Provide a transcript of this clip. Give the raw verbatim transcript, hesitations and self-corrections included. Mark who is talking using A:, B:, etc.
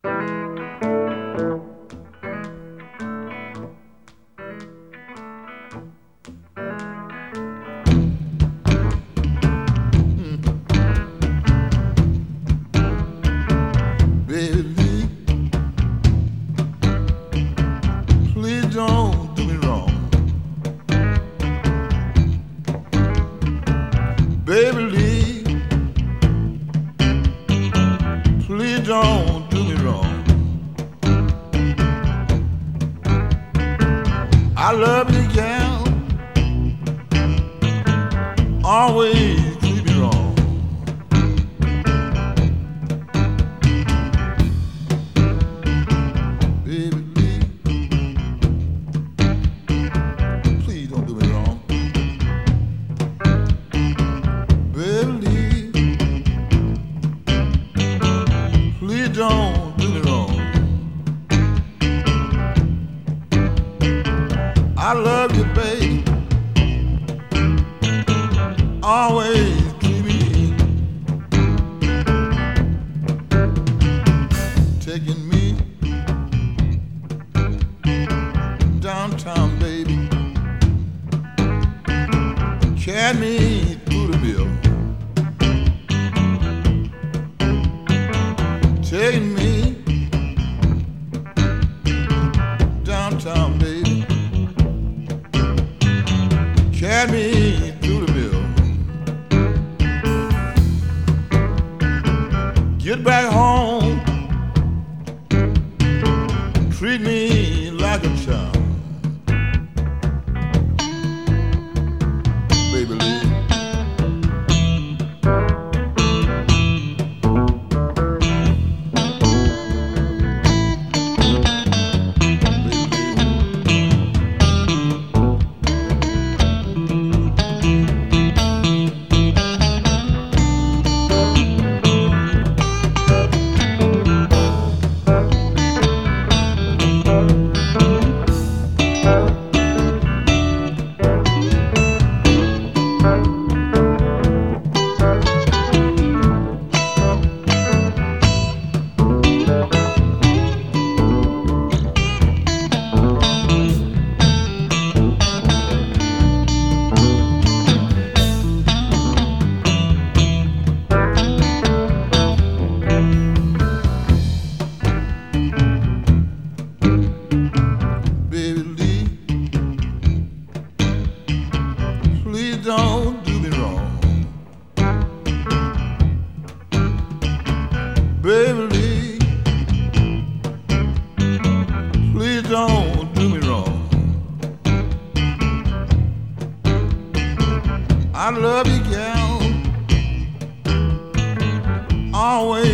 A: Baby, please don't do me wrong. Baby Lee, please don't do me wrong. I love you, gal, always treat me wrong. Baby Lee, please don't do me wrong. Baby Lee, please don't do me wrong. I love you, babe, always keep me, taking me downtown, baby, carry me through the bill, taking me downtown, baby, carry me through the mill. Get back home, treat me like a child. Baby Lee, Baby Lee, please don't do me wrong. Baby Lee, please don't do me wrong. I love you, gal, always